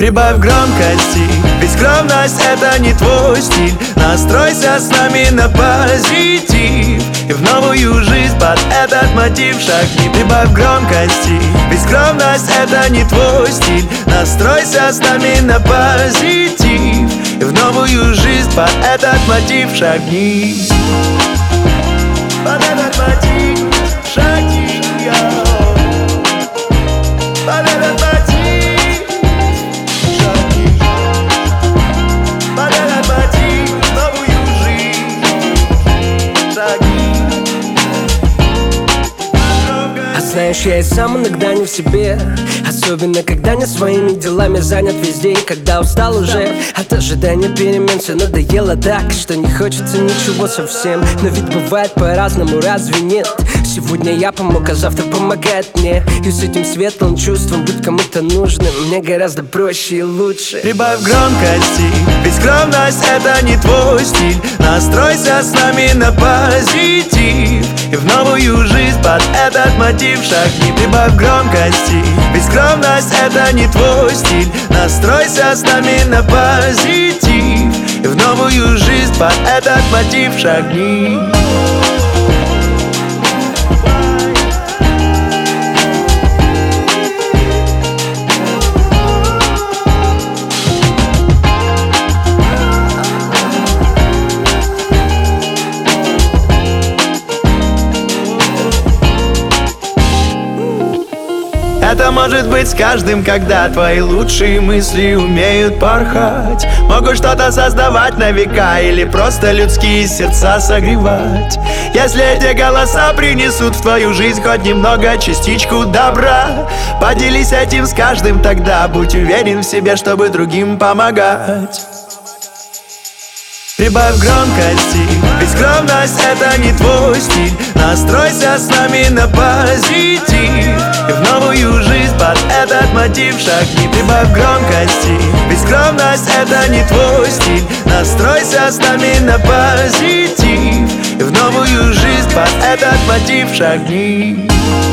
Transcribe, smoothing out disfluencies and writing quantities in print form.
Прибавь громкости, ведь скромность это не твой стиль. Настройся с нами на позитив и в новую жизнь под этот мотив шагни. Прибавь громкости, ведь скромность это не твой стиль. Настройся с нами на позитив и в новую жизнь под этот мотив шагни. Под этот мотив шагни, под этот мотив шагни. Под этот мотив в новую жизнь шагни. А знаешь, я и сам иногда не в себе, особенно когда не своими делами занят везде. И когда устал уже от ожидания перемен, все надоело так, что не хочется ничего совсем. Но ведь бывает по-разному, разве нет? Сегодня я помог, а завтра помогает мне. И с этим светлым чувством быть кому-то нужным мне гораздо проще и лучше. Прибавь громкости, ведь скромность это не твой стиль. Настройся с нами на позитив и в новую жизнь под этот мотив шагни. Прибавь громкости, ведь скромность это не твой стиль. Настройся с нами на позитив и в новую жизнь под этот мотив шагни. Это может быть с каждым, когда твои лучшие мысли умеют порхать. Могут что-то создавать на века или просто людские сердца согревать. Если эти голоса принесут в твою жизнь хоть немного частичку добра, поделись этим с каждым, тогда будь уверен в себе, чтобы другим помогать. Прибавь громкости, ведь скромность это не твой стиль. Настройся с нами на позитив и в новую жизнь под этот мотив шагни. Прибавь громкости, ведь скромность это не твой стиль. Настройся с нами на позитив и в новую жизнь под этот мотив шагни.